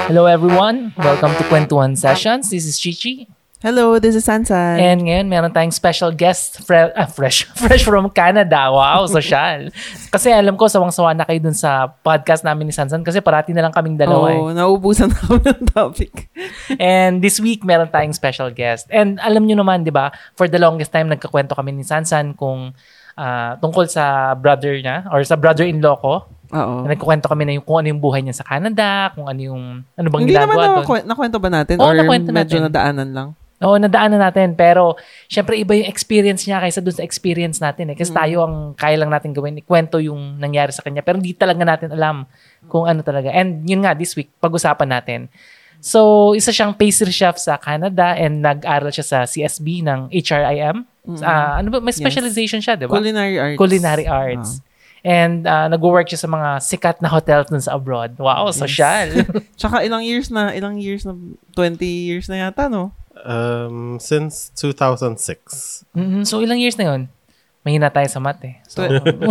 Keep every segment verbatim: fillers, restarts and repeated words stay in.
Hello everyone! Welcome to Kwentuhan Sessions. This is Chichi. Hello, this is Sansan. And ngayon, meron tayong special guest, fre- ah, fresh fresh from Canada. Wow, social. Kasi alam ko, sawang-sawa na kayo dun sa podcast namin ni Sansan kasi parati na lang kaming dalawa. Oo, eh. nauubusan na kami ng topic. And this week, meron tayong special guest. And alam nyo naman, di ba, for the longest time, nagkakwento kami ni Sansan kung uh, tungkol sa brother niya or sa brother-in-law ko. Oo. Nagkukwento kami na yung kung ano yung buhay niya sa Canada, kung ano yung ano bang Hindi ginagawa naman doon. na, nakwento ba natin? Oo, or nakwento medyo natin. nadaanan lang? Oo, nadaanan natin. Pero, syempre, iba yung experience niya kaysa dun sa experience natin. Eh. Kasi mm. tayo, ang kaya lang natin gawin, ikwento yung nangyari sa kanya. Pero hindi talaga natin alam kung ano talaga. And yun nga, this week, pag-usapan natin. So, isa siyang pastry chef sa Canada and nag-aral siya sa C S B ng H R I M. Mm. Uh, ano ba? May specialization yes. siya, di ba? Culinary arts. Culinary arts. Oh. And uh, nag-work siya sa mga sikat na hotels dun sa abroad. Wow, yes. Social. Tsaka ilang years na, ilang years na, twenty years na yata, no? Um, since two thousand six. Mm-hmm. So, ilang years na yun? Mahina tayo sa math eh. So,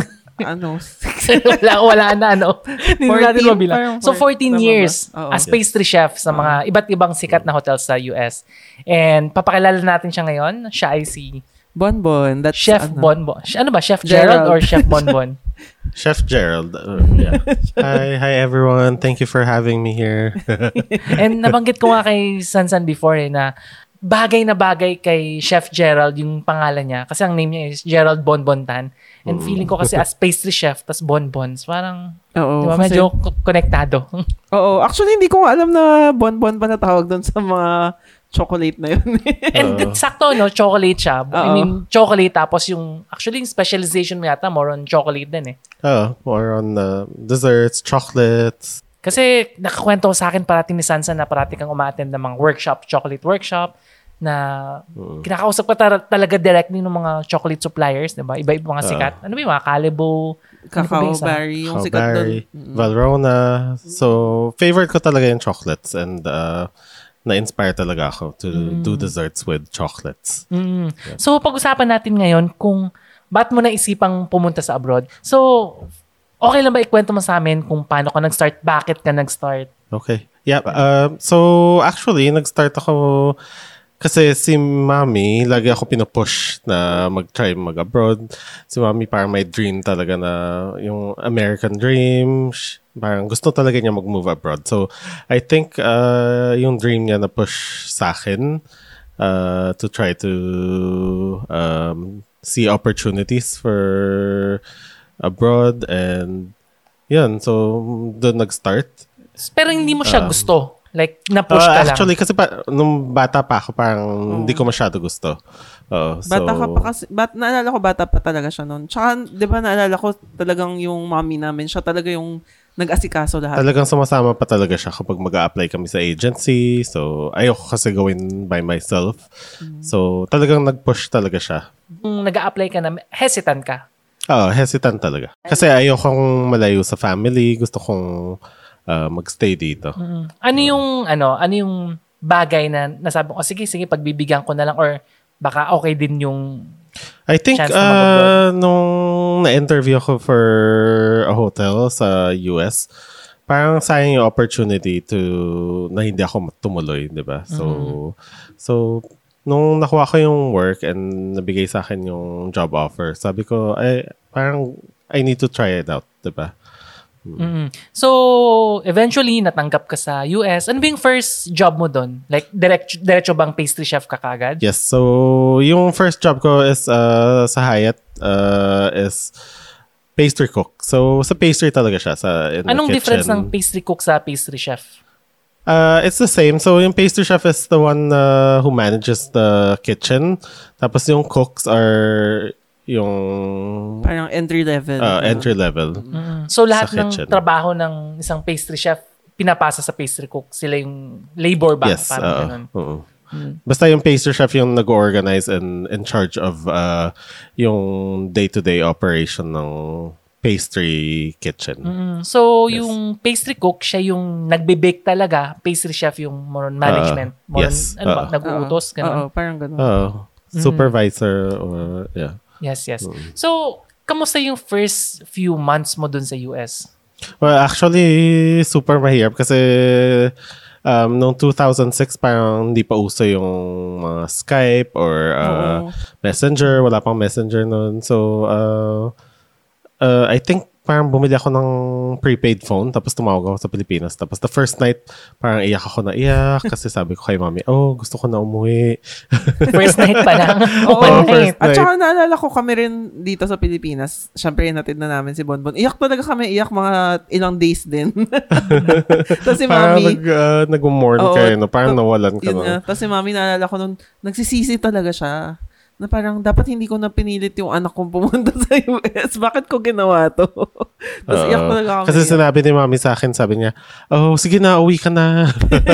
ano? wala, wala na, ano? Hindi natin mabilang. So, fourteen years oh, as pastry chef sa mga iba't ibang sikat na hotels sa U S. And papakilala natin siya ngayon. Siya ay si Bonbon. That's Chef ano. Bonbon. Ano ba? Chef Gerald, Gerald or Chef Bonbon? Chef Gerald. Uh, yeah. Hi, hi everyone. Thank you for having me here. And nabanggit ko nga kay Sansan before eh, na bagay na bagay kay Chef Gerald yung pangalan niya. Kasi ang name niya is Gerald Bonbontan. And mm. feeling ko kasi as pastry chef, tas bonbons, parang Oo, diba, kasi, medyo konektado. Oo. Actually, hindi ko alam na bonbon pa natawag doon sa mga chocolate na yun. And uh, sakto, no? Chocolate siya. Uh-oh. I mean, chocolate. Tapos yung, actually, yung specialization mo yata, more on chocolate din eh. Oh, more on uh, desserts, chocolates. Kasi nakakwento sa akin parating ni Sansan na parating kang umattend ng mga workshop, chocolate workshop, na uh, kinakausap ka tar- talaga directly ng mga chocolate suppliers, diba? Iba-iba mga sikat. Uh, ano ba yung mga Calebo? Cacao Berry, yung sikat doon. Valrhona. So, favorite ko talaga yung chocolates and uh, na-inspire talaga ako to mm. do desserts with chocolates. Mm. Yeah. So, pag-usapan natin ngayon kung ba't mo naisipang pumunta sa abroad. So, okay lang ba ikwento mo sa amin kung paano ka nag-start? Bakit ka nag-start? Okay. Yeah. Uh, so, actually, nag-start ako kasi si Mami, lagi ako pinupush na mag-try mag-abroad. Si Mami parang may dream talaga na yung American dream. Parang gusto talaga niya mag-move abroad. So, I think uh, yung dream niya na push sa akin uh, to try to um, see opportunities for abroad and yun. So, doon nag-start. Pero hindi mo siya um, gusto? Like, na-push uh, ka lang? Actually, kasi pa, nung bata pa ako, parang oh. hindi ko masyado gusto. Uh, so, bata ka pa kasi, bat, naalala ko bata pa talaga siya noon. Tsaka, di ba naalala ko talagang yung mommy namin, siya talaga yung nag-asikaso lahat. Talagang sumasama pa talaga siya kapag mag-a-apply kami sa agency. So, ayoko kasi gawin by myself. Mm. So, talagang nag-push talaga siya. Kung nag-a-apply ka na, hesitant ka? Oo, hesitant talaga. Kasi ayokong malayo sa family. Gusto kong uh, mag-stay dito. Mm-hmm. Ano yung, ano, ano yung bagay na nasabi ko, oh, sige, sige, pagbibigyan ko na lang or baka okay din yung I think uh, nung na-interview ako for a hotel sa U S, parang sayang yung opportunity to na hindi ako tumuloy, di ba? So, mm-hmm. so nung nakuha ko yung work and nabigay sa akin yung job offer, sabi ko, ay, parang I need to try it out, di ba? Mm-hmm. So, eventually, natanggap ka sa U S. Ano ba yung first job mo doon? Like, direct, diretso bang pastry chef ka kagad? Yes. So, yung first job ko is uh, sa Hyatt uh, is pastry cook. So, sa pastry talaga siya. Sa, in Anong the difference kitchen. ng pastry cook sa pastry chef? Uh, it's the same. So, yung pastry chef is the one uh, who manages the kitchen. Tapos, yung cooks are yung parang entry level. Uh, entry level. Mm-hmm. So lahat ng kitchen. Trabaho ng isang pastry chef pinapasa sa pastry cook. Sila yung labor ba? Yes. Parang uh, ganun. Uh-uh. Mm. Basta yung pastry chef yung nag-organize and in charge of uh, yung day-to-day operation ng pastry kitchen. Mm-hmm. So yes. Yung pastry cook, siya yung nagbe-bake talaga. Pastry chef yung more on management. Uh, more yes. on, ano uh, ba? Nag-uutos? Oo, parang ganun. Uh, supervisor mm-hmm. or yeah. Yes, yes. Mm. So, kamusta yung first few months mo dun sa U S? Well, actually, super mahirap kasi um, noong two thousand six, parang hindi pa uso yung mga Skype or uh, Oo. Messenger. Wala pang Messenger noon. So, uh, uh, I think parang bumili ako ng prepaid phone tapos tumawag ako sa Pilipinas. Tapos the first night, parang iyak ako na iyak kasi sabi ko kay mami, oh, gusto ko na umuwi. First night pa lang. Oo, One first night. At saka naalala ko kami rin dito sa Pilipinas. Siyempre, inatid na namin si Bonbon. Iyak talaga kami. Iyak mga ilang days din. Tapos si Parang mami, nag, uh, nag-mourn Oo, kayo, no? Parang to- nawalan ka yun na. nga. Tapos si mami, naalala ko nun, nagsisisi talaga siya. Na parang, dapat hindi ko na pinilit yung anak kong pumunta sa U S. Bakit ko ginawa to? Tapos Oo. iyak talaga kami. Kasi sinabi ni mami sa akin, sabi niya, oh, sige na, uwi ka na.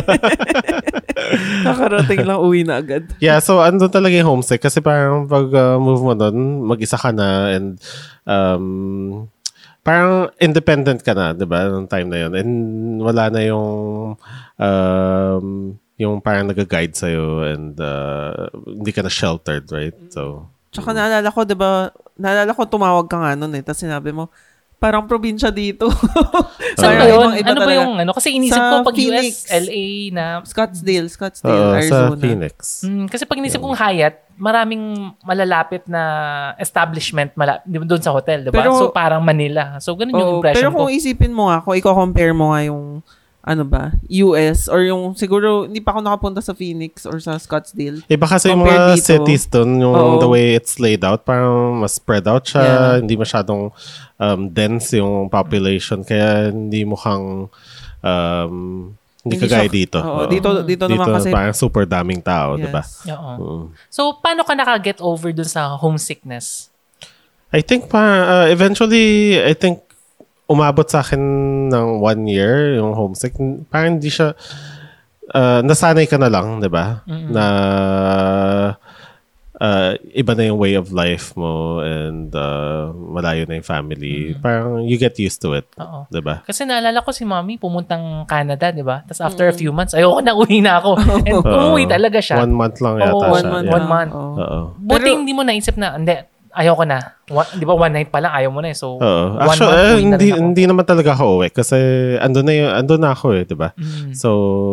Kakarating lang, uwi na agad. Yeah, so andun talaga yung homesick kasi parang pag uh, move mo doon, mag-isa ka na and um, parang independent ka na, di ba, nung time na yun. And wala na yung um, yung parang nag-guide sa'yo and uh, hindi ka na sheltered, right? So, Tsaka naalala ko, di ba, naalala ko tumawag ka nga nun eh. Tapos sinabi mo, parang probinsya dito. Saan Parang ba yun? ibang-iba Ano ba talaga. yung ano? Kasi inisip Sa ko pag Phoenix. U S, L A na... Scottsdale, Scottsdale, uh, sa Arizona. Phoenix. Mm, kasi pag inisip kong Hyatt, maraming malalapit na establishment mala- doon sa hotel, di ba? Pero- So parang Manila. So ganun yung Oo, impression pero ko. kung isipin mo nga, kung i-compare mo nga yung ano ba, U S or yung siguro hindi pa ako nakapunta sa Phoenix or sa Scottsdale. Iba kasi yung Compared mga dito. cities doon, yung Oo. the way it's laid out, parang mas spread out siya, Yeah. hindi masyadong um, dense yung population, kaya hindi mukhang um, hindi Hindi kagaya siya- dito. Oo, Oo. dito dito naman kasi parang super daming tao, di ba? yes. Oo. Mm. So paano ka naka-get over dun sa homesickness? I think pa uh, eventually I think umabot sa akin ng one year yung homesick. Parang hindi siya uh, nasanay ka na lang, 'di ba? Mm-mm. Na uh, iba na yung way of life mo and uh, malayo na yung family. Parang you get used to it, Oo. 'di ba? Kasi naalala ko si Mommy pumuntang Canada, di ba? Tapos after a few months, ayoko na, uwi na ako. And umuwi talaga siya. One month lang yata Oo, siya. One month. yeah. One month. Oo. Oo. Buti Pero- hindi mo naisip na, hindi, ayoko na. One, di ba one night pa lang, ayaw mo na eh. So, Oo. one Actually, month, eh, uwi na hindi, rin ako. hindi naman talaga ako uwi kasi andun na, yung, andun na ako eh, di ba? Mm. So,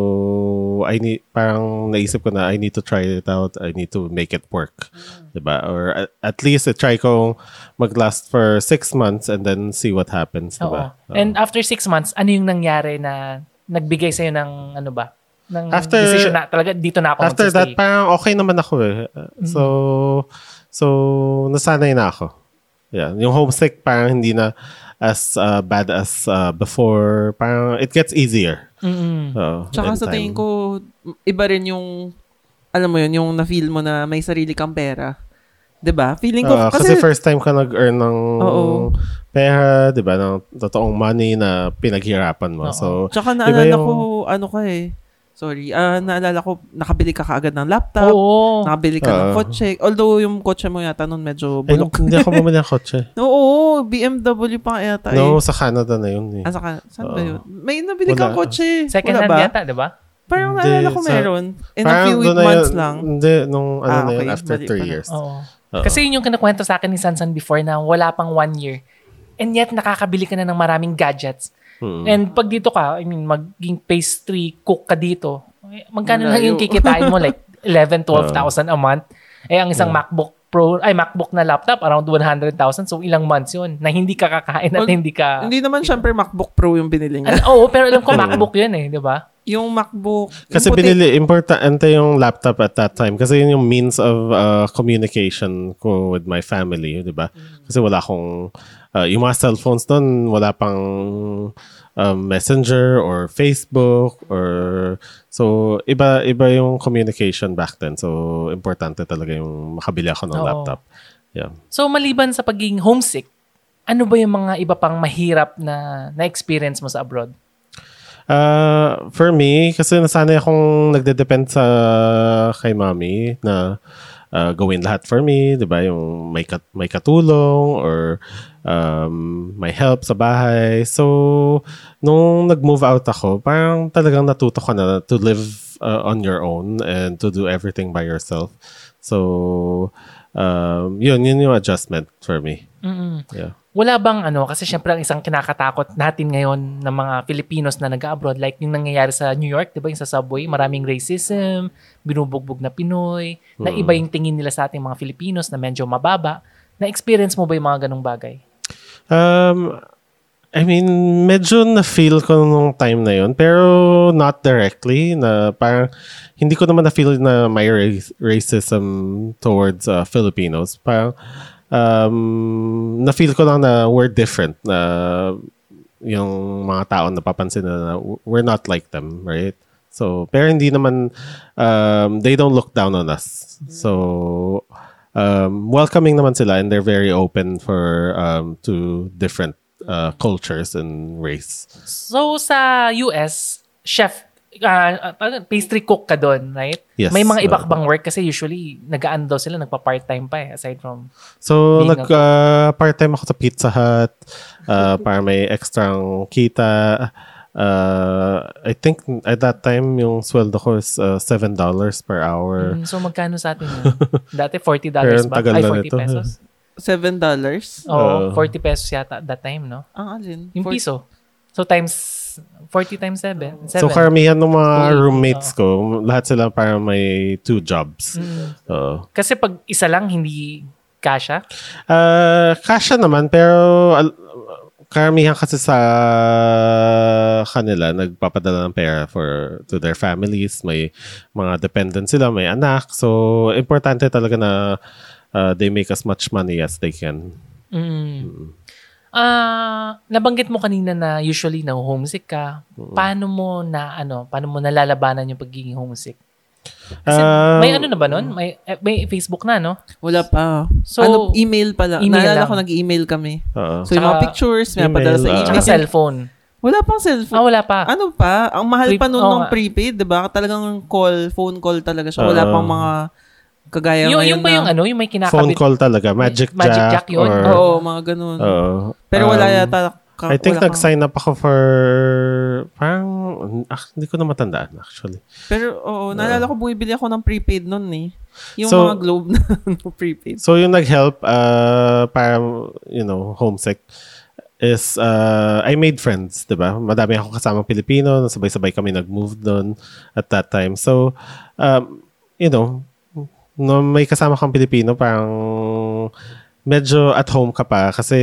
I need, parang naisip ko na I need to try it out. I need to make it work. Di ba? Or at, at least, uh, try kong mag-last for six months and then see what happens. Di Oo. ba? Oo. And after six months, ano yung nangyari na nagbigay sa'yo ng ano ba? Ng After- decision na talaga dito na ako After that, magsistay. parang okay naman ako eh. Uh, So, so, nasanay na ako. Yeah. Yung homesick, parang hindi na as uh, bad as uh, before. Parang it gets easier. Mm-mm. Oo, Tsaka in sa time. tingin ko, iba rin yung, alam mo yun, yung na-feel mo na may sarili kang pera. 'Di ba? Feeling ko, Ah, kasi, kasi, first time ka nag-earn ng Oo. pera, di ba? Ng totoong money na pinaghirapan mo. Oo. So, tsaka iba naalala yung- ko, ano ka eh, sorry, ah naalala ko, nakabili ka kaagad ng laptop, Oo. nakabili ka ng Oo. kotse, although yung kotse mo yata nun medyo ay, bulok. hindi ako bumili ng kotse. Oo, B M W pa yata eh. No, sa Canada na yun eh. Ah, saka, saan ba Oo. yun? May nabili Wala. kang kotse. Second Wala hand ba? yata, di ba? Parang Hindi, naalala ko sa- meron. In a Parang few doon na months yun- lang. Hindi, nung ano Ah, na yun, okay. after Mali three pala. years. Oo. Oo. Kasi yun yung kinukwento sa akin ni Sansan before na wala pang one year. And yet, nakakabili ka na ng maraming gadgets. Mm. And pag dito ka, I mean, maging pastry cook ka dito, eh, magkano lang Malayo. yung kikitain mo? Like, eleven, twelve thousand a month. Eh, ang isang MacBook Pro, ay, MacBook na laptop, around one hundred thousand. So, ilang months yun na hindi ka kakain at Well, hindi ka... Hindi naman syempre MacBook Pro yung binili niya. Ano, oo, pero alam ko MacBook yun eh, di ba? Yung MacBook. Kasi yung puti- binili, importante yung laptop at that time. Kasi yun yung means of uh, communication ko with my family, di ba? Kasi wala akong, uh, yung mga cellphones doon, wala pang um, Messenger or Facebook or, so iba iba yung communication back then. So, importante talaga yung makabili ako ng Oo. laptop. Yeah. So, maliban sa pagiging homesick, ano ba yung mga iba pang mahirap na na-experience mo sa abroad? Uh, for me, kasi nasanay akong nagde-depend sa kay mami na uh, gawin lahat for me, 'di ba? Yung may kat- may katulong or um, may help sa bahay. So, nung nag-move out ako, parang talagang natuto ka na to live uh, on your own and to do everything by yourself. So, um, yun, yun yung adjustment for me. Mm-mm. Yeah. Wala bang ano, kasi syempre ang isang kinakatakot natin ngayon ng mga Filipinos na nag-abroad, like yung nangyayari sa New York, di ba, yung sa subway, maraming racism, binubugbog na Pinoy, na iba yung tingin nila sa ating mga Filipinos na medyo mababa. Na-experience mo ba yung mga ganong bagay? Um, I mean, medyo na-feel ko nung time na yun, pero not directly, na parang hindi ko naman na-feel na may race, racism towards uh, Filipinos. Parang, um, na-feel ko lang na we're different, na yung mga tao napapansin na we're not like them, right? So, pero hindi naman, um, they don't look down on us. So, um, welcoming naman sila, and they're very open for um, to different uh, cultures and race. So, sa U S, chef, uh, pastry cook ka doon, right? Yes. May mga iba ka Uh, bang work? Kasi usually, nag-aan daw sila, nagpa-part-time pa eh, aside from... So, Being nag, uh, part-time ako sa Pizza Hut uh, para may extrang kita. Uh, I think at that time, yung sweldo ko is uh, seven dollars per hour. Mm, so, magkano sa atin yun? Dati, forty dollars Pero ba? tagal Ay, na forty nito. pesos? seven dollars? Oo, Uh, forty pesos yata that time, no? Ang alin? Yung For- piso. So, times, forty times seven. So, karamihan ng mga Uy, roommates ko, lahat sila parang may two jobs. Mm. Oo. Kasi pag isa lang, hindi kasha. Uh, kasha naman, pero al- karamihan kasi sa kanila nagpapadala ng pera for to their families. May mga dependents sila, may anak. So, importante talaga na uh, they make as much money as they can. Mm. Ah, nabanggit mo kanina na usually na homesick ka. Paano mo na ano, paano mo nalalabanan yung pagiging homesick? Kasi Um, may ano na ba nun? May eh, may Facebook na, no? Wala pa. So, ano, email pa lang. email Naalala lang. ko, nag-email kami. Oo. So, yung mga Tsaka pictures, may padala sa email, email. Tsaka cellphone. Wala pang cellphone. Ah, wala pa. Ano pa? Ang mahal Pre- pa nun oo ng nga. prepaid, di ba? Talagang call, phone call talaga siya. Wala Oo. pang mga kagaya yung, ngayon yung pa yung na. ano, yung may Phone kinakabit. call talaga. Magic, Magic Jack. Jack yun? Or, Oo, mga ganun. Oo. Pero wala Um, yata. Ka, I think wala kang- nag-sign up ako for parang ah, hindi ko na matandaan actually. Pero oo, naalala ko bumibili ako ng prepaid nun eh. Yung So- mga Globe na no, prepaid. So yung nag-help uh, para you know homesick is uh, I made friends, 'di ba? Madami akong kasamang Pilipino, sabay-sabay kami nag-move doon at that time. So um, you know, no may kasama kang Pilipino, parang medyo at home ka pa kasi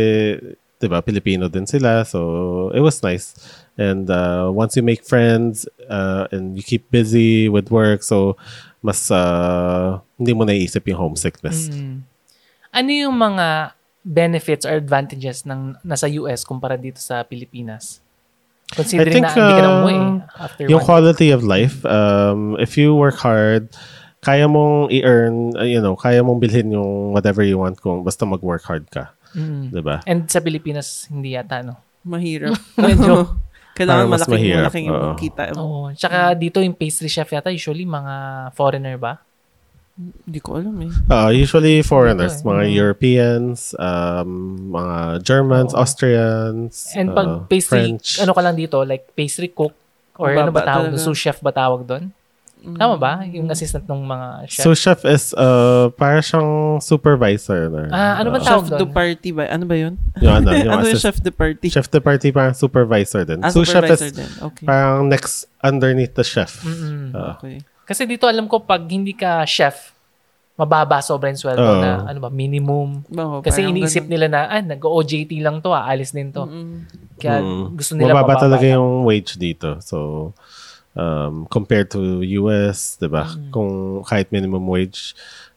'di ba, Pilipino din sila. So it was nice. And uh, once you make friends uh, and you keep busy with work, so mas uh, hindi mo naiisip yung homesickness. Mm. Ano yung mga benefits or advantages ng nasa U S kumpara dito sa Pilipinas? Considering I think, na hindi ka na umuwi uh, after Yung one quality of life, um, if you work hard, kaya mong i-earn, uh, you know, kaya mong bilhin yung whatever you want kung basta mag-work hard ka. Mm. Diba? And sa Pilipinas, hindi yata, no? Mahirap. Medyo. Kailangan Parang mas malaking mahirap, malaking yung oo. kita. Oo. Tsaka dito yung pastry chef yata, usually mga foreigner ba? Hindi ko alam eh. Uh, usually foreigners, Dito eh. mga Mm. Europeans, um, mga Germans, Oo. Austrians, And pag uh, pastry, French. ano ka lang dito, like pastry cook, or ano ba Baba tawag doon? talaga. Sous chef ba tawag doon? Tama ba? Yung assistant ng mga chef? So chef is uh, para siyang supervisor. Na, Ah, ano ba uh, tawag Chef doon? de party ba? Ano ba yun? Yung ano, yung ano yung assist- chef de party? Chef de party parang supervisor din. Ah, So chef supervisor is din. Okay. parang next underneath the chef. Mm-mm. Uh, okay. Kasi dito alam ko pag hindi ka chef, mababa sobra yung sweldo Oo. na ano ba, minimum. Oo, Kasi parang iniisip ganun. nila na, ah, nag-O J T lang to, ah, alis din to. Mm-mm. Kaya mm, gusto nila mababa mababa talaga lang. yung wage dito. So um, compared to U S, 'di ba? Mm. Kung kahit minimum wage,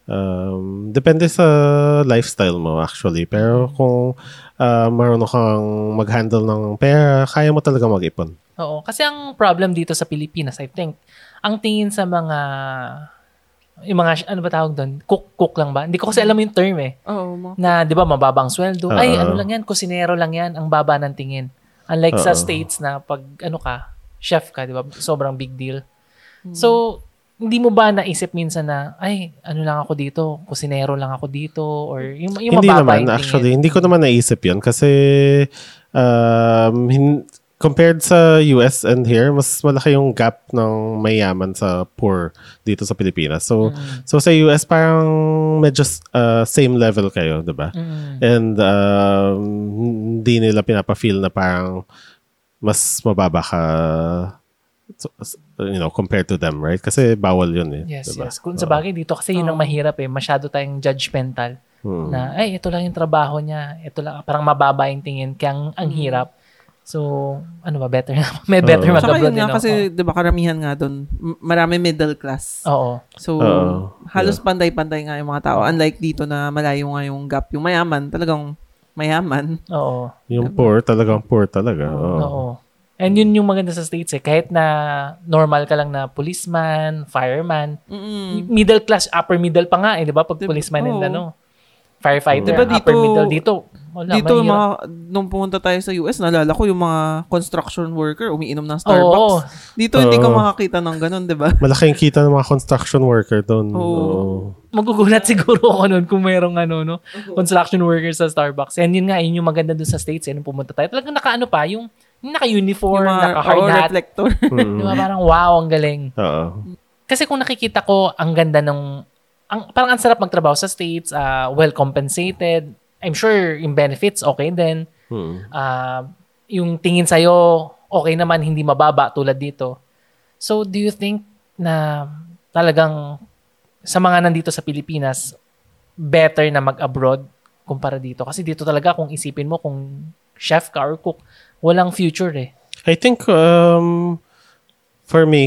um, depende sa lifestyle mo actually. Pero kung uh, marunong kang mag-handle ng pera, kaya mo talaga mag-ipon. Oo. Kasi ang problem dito sa Pilipinas, I think, ang tingin sa mga, yung mga, ano ba tawag doon? Cook, cook lang ba? Hindi ko kasi alam yung term eh. Oo, mga Na, di ba, mababang sweldo. Oo. Ay, ano lang yan, kusinero lang yan, ang baba ng tingin. Unlike sa Oo. States na pag, ano ka, chef ka, di ba? Sobrang big deal. So, hindi mo ba naisip minsan na, ay, ano lang ako dito, kusinero lang ako dito, or yung, yung Hindi mababa naman, yung tingin. actually. Hindi ko naman naisip yun kasi um, hin- compared sa U S and here, mas malaki yung gap ng mayaman sa poor dito sa Pilipinas. So, mm. so sa U S, parang medyo uh, same level kayo, diba? Mm. And um, hindi nila pinapa-feel na parang mas mababa ka, you know, compared to them, right? Kasi bawal yun eh. Yes, diba? yes. Kung sa bagay dito, kasi yun ang mahirap eh. Masyado tayong judgmental. Hmm. Na, ay, ito lang yung trabaho niya. Ito lang, parang mababa yung tingin. Kaya ang, ang hirap. So, ano ba, better na? May better uh, mag-abroad din ako. Kasi, di ba, karamihan nga doon, marami middle class. Oo. So, Uh-oh. halos yeah. panday-panday nga yung mga tao. Unlike dito na malayo nga yung gap. Yung mayaman, talagang mayaman. Oo. Yung poor, talagang poor talaga. Oo. Oo. And yun yung maganda sa States eh. Kahit na normal ka lang na policeman, fireman, Mm-mm. middle class, upper middle pa nga eh, di ba? Pag diba, policeman oh. and ano, firefighter, diba, dito, upper middle, dito, wala, dito mga, nung pumunta tayo sa U S, naalala ko yung mga construction worker, umiinom ng Starbucks. Oh. Dito, hindi oh. ka makakita ng ganun, di ba? Malaking kita ng mga construction worker doon. Oh. Oh. Magugulat siguro ako noon kung mayroong ano, no, construction workers sa Starbucks. And yun nga, yun yung maganda doon sa States, eh, nung pumunta tayo. Talagang naka-ano pa, yung naka-uniform, naka-hard oh, hat. reflector. Di ba? Parang wow, ang galing. Oo. Kasi kung nakikita ko, ang ganda ng, ang, parang ang sarap magtrabaho sa States, uh, well compensated. I'm sure yung benefits, okay din. Hmm. Uh, yung tingin sa'yo, okay naman, hindi mababa tulad dito. So, do you think na talagang sa mga nandito sa Pilipinas, better na mag-abroad kumpara dito? Kasi dito talaga, kung isipin mo, kung chef ka or cook, walang future eh. I think, um, for me,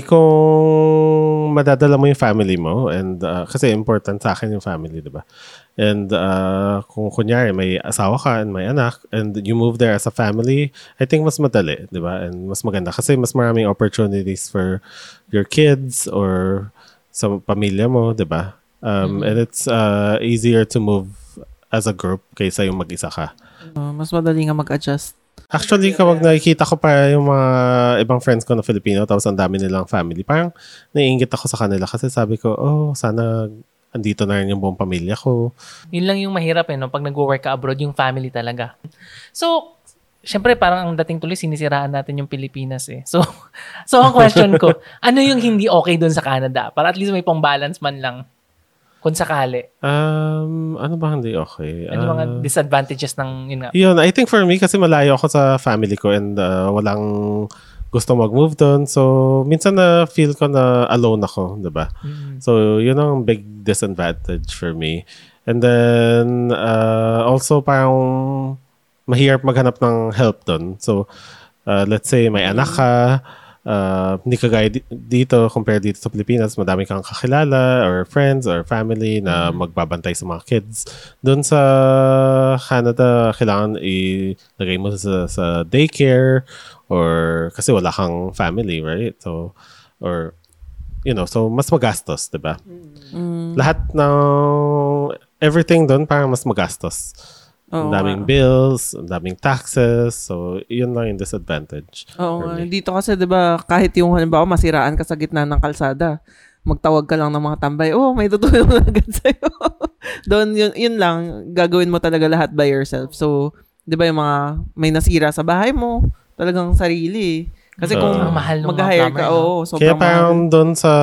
kung madadala mo yung family mo, and uh, kasi important sa akin yung family, di ba? And uh, kung kunyari may asawa ka and may anak, and you move there as a family, I think mas madali, di ba? And mas maganda kasi mas maraming opportunities for your kids or sa pamilya mo, di ba? Um, mm-hmm. And it's uh, easier to move as a group kaysa yung mag-isa ka. Uh, mas madali nga mag-adjust. Actually, kapag nakikita ko pa yung mga ibang friends ko na Filipino, tapos ang dami nilang family, parang naiingit ako sa kanila kasi sabi ko, oh, sana andito na rin yung buong pamilya ko. Yun lang yung mahirap eh, no? Pag nag-work ka abroad, yung family talaga. So, syempre, parang ang dating tuloy, sinisiraan natin yung Pilipinas eh. So, so ang question ko, ano yung hindi okay dun sa Canada? Para at least may pang-balance man lang. Kung sakali. Um, ano ba hindi okay? Ano uh, mga disadvantages ng yun nga? Yun, I think for me, kasi malayo ako sa family ko and uh, walang gusto mag-move doon. So, minsan na feel ko na alone ako, diba? Mm-hmm. So, yun ang big disadvantage for me. And then, uh, also parang mahirap maghanap ng help doon. So, uh, let's say may anak ka, uh, hindi kagaya dito compared dito sa Pilipinas, madami kang kakilala or friends or family na mm-hmm. magbabantay sa mga kids. Doon sa Canada, kailangan ilagay mo sa, sa daycare or kasi wala kang family, right? So, or, you know, so mas magastos, diba? Mm. Lahat ng, everything doon parang mas magastos. Oh, ang daming wow. bills, ang daming taxes, so, yun lang yung disadvantage. Oo, oh, dito kasi, diba, kahit yung, halimbawa, masiraan ka sa gitna ng kalsada, magtawag ka lang ng mga tambay, oh, may tutulong na agad sa'yo. Doon, yun, yun lang, gagawin mo talaga lahat by yourself. So, diba, yung mga, may nasira sa bahay mo, talagang sarili. Kasi kung uh, mag-hire ka, oo, oh, kaya parang doon sa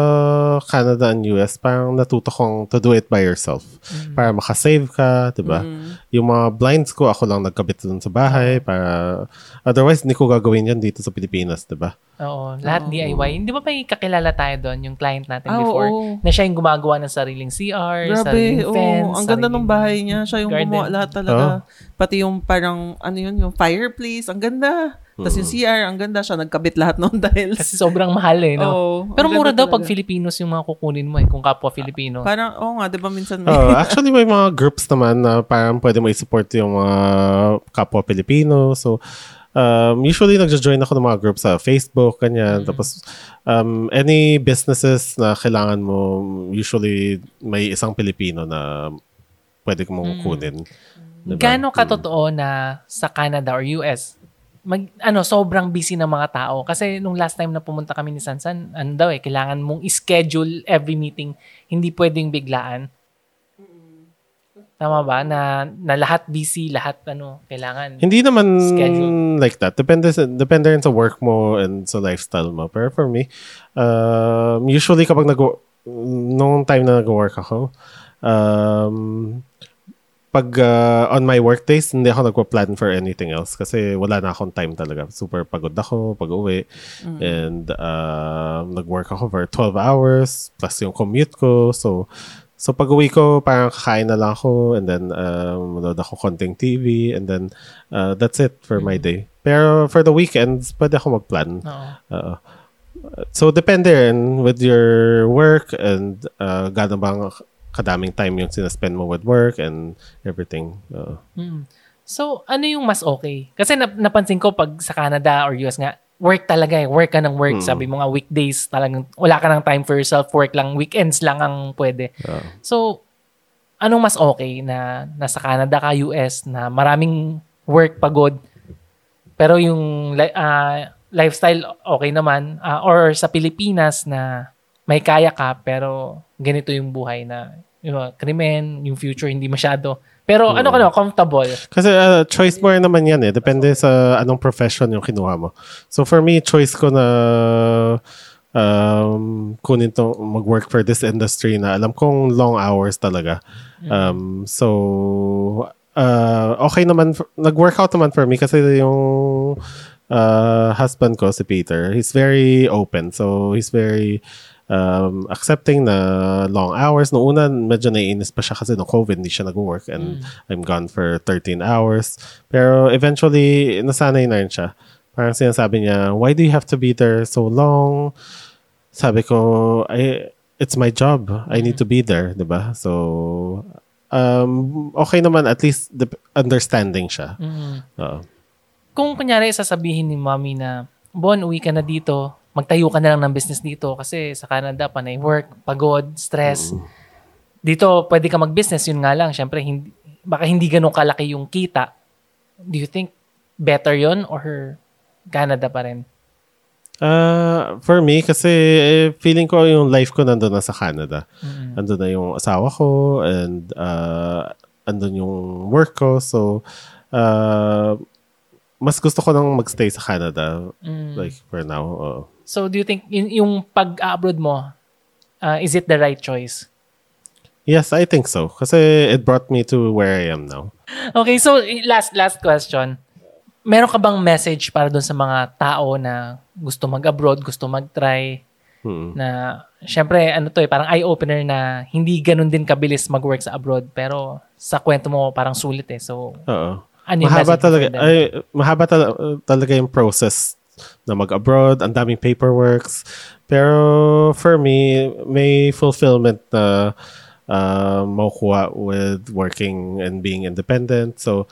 Canada and U S, parang natuto kong to do it by yourself. Mm. Para makasave ka, diba? Mm. Yung mga blinds ko, ako lang nagkabit doon sa bahay. Para, otherwise, hindi ko gagawin yan dito sa Pilipinas, diba? Oo, lahat oh. D I Y. Hindi ba may kakilala tayo doon, yung client natin oh, before, oh. na siya yung gumagawa ng sariling C R, grabe, sariling oh, fence, ang ganda ng bahay niya. Siya yung gumawa lahat talaga. Oh. Pati yung parang, ano yun, yung fireplace, ang ganda. Tapos yung C R, ang ganda siya. Nagkabit lahat noon dahil... Kasi sobrang mahal eh, no? Oh, pero mura daw talaga pag Filipinos yung mga kukunin mo eh, kung kapwa Filipino. Parang, oo oh nga, di ba minsan may... Oh, actually, may mga groups naman na parang pwede mo i-support yung mga kapwa Filipino. So, um, usually, nagja-join ako ng mga groups sa Facebook, ganyan. Mm-hmm. Tapos, um, any businesses na kailangan mo, usually, may isang Pilipino na pwede mong mm-hmm. kunin. Diba? Gaano katotoo na sa Canada or U S, mag ano sobrang busy ng mga tao kasi nung last time na pumunta kami ni Sansan, ano daw eh, kailangan mong i-schedule every meeting, hindi pwedeng biglaan. Tama ba? Na, na lahat busy, lahat ano, kailangan. Hindi naman schedule. like that. Depende, sa, depende rin sa work mo and sa lifestyle mo. Pero for me, um, usually kapag nag nung time na nag-work ako, um, pag uh, on my work days, hindi ako nagpa-plan for anything else kasi wala na akong time talaga. Super pagod ako pag-uwi. Mm. And uh, nag-work ako for twelve hours plus yung commute ko. So, So pag-uwi ko, parang kakain na lang ako and then um, manood ako konting T V and then uh, that's it for mm-hmm. my day. Pero for the weekends, pwede ako mag-plan. Uh, so depende rin with your work and uh, gano'n bang kadaming time yung sinaspend mo with work and everything. Uh. Mm. So ano yung mas okay? Kasi nap- napansin ko pag sa Canada or U S nga, work talaga eh. Work ka ng work. Hmm. Sabi mo nga, weekdays talagang wala ka ng time for yourself. Work lang. Weekends lang ang pwede. Uh. So, anong mas okay na nasa Canada ka, U S, na maraming work, pagod, pero yung uh, lifestyle okay naman. Uh, or sa Pilipinas na may kaya ka, pero ganito yung buhay na yung krimen, yung future, hindi masyado. Pero ano ka no, comfortable? Kasi uh, choice mo rin naman yan eh. Depende sa anong profession yung kinuha mo. So for me, choice ko na um, kunin to, mag-work for this industry na alam kong long hours talaga. Um, so, uh, okay naman. Nag-workout naman for me kasi yung uh, husband ko, si Peter, he's very open. So he's very Um, accepting na long hours. Noong una, medyo naiinis pa siya kasi no COVID, hindi siya nag-work and mm. I'm gone for thirteen hours. Pero eventually, nasanay na rin siya. Parang sinasabi niya, why do you have to be there so long? Sabi ko, I, it's my job. I need to be there, diba? So, um, okay naman, at least the understanding siya. Mm. Uh, Kung kunyari sasabihin ni mommy na, Bon, uwi ka na dito, magtayo ka na lang ng business dito kasi sa Canada, panay work, pagod, stress. Mm. Dito, pwede ka mag-business. Yun nga lang, syempre, hindi, baka hindi ganun kalaki yung kita. Do you think better yon or Canada pa rin? Uh, for me, kasi eh, feeling ko yung life ko nandun na sa Canada. Mm-hmm. Andun na yung asawa ko and uh, andun yung work ko. So, uh, mas gusto ko nang magstay sa Canada mm. like for now. Uh. So, do you think yung, yung pag-abroad mo, uh, is it the right choice? Yes, I think so. Kasi it brought me to where I am now. Okay, so last last question. Meron ka bang message para doon sa mga tao na gusto mag-abroad, gusto mag-try, hmm. na syempre, ano to eh, parang eye-opener na hindi ganun din kabilis mag-work sa abroad, pero sa kwento mo parang sulit eh. So, Oo. Ano mahaba talaga, ay, mahaba tal- talaga yung process na mag-abroad, ang daming paperworks. Pero for me, may fulfillment na uh, makukuha with working and being independent. So,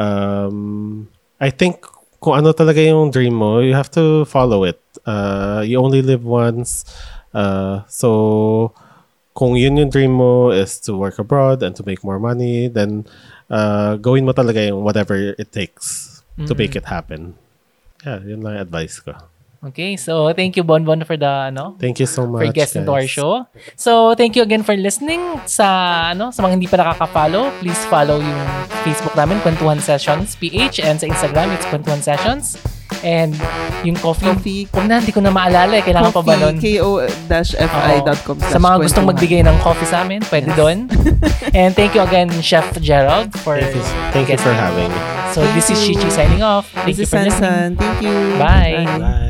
um, I think kung ano talaga yung dream mo, you have to follow it. Uh, you only live once. Uh, so, kung yun yung dream mo is to work abroad and to make more money, then uh, gawin mo talaga yung whatever it takes mm-hmm. to make it happen. Yeah, yun lang yung advice ko. Okay, so thank you, Bonbon, for the ano. Thank you so much, for guesting guys. to our show. So thank you again for listening. Sa ano, sa mga hindi pa nakaka-follow, please follow yung Facebook namin, Kwentuhan Sessions P H, and sa Instagram, it's Kwentuhan Sessions. And yung coffee, coffee. Huwag na, hindi ko na maalala eh. Kailangan coffee, pa ba nun? K O F I dot com Sa mga gustong magbigay ng coffee sa amin, pwede yes. doon. And thank you again, Chef Gerald, for Thank you, thank you for having me. So thank this you. is Chichi signing off. Thank this you for listening. Thank you. Bye. Bye.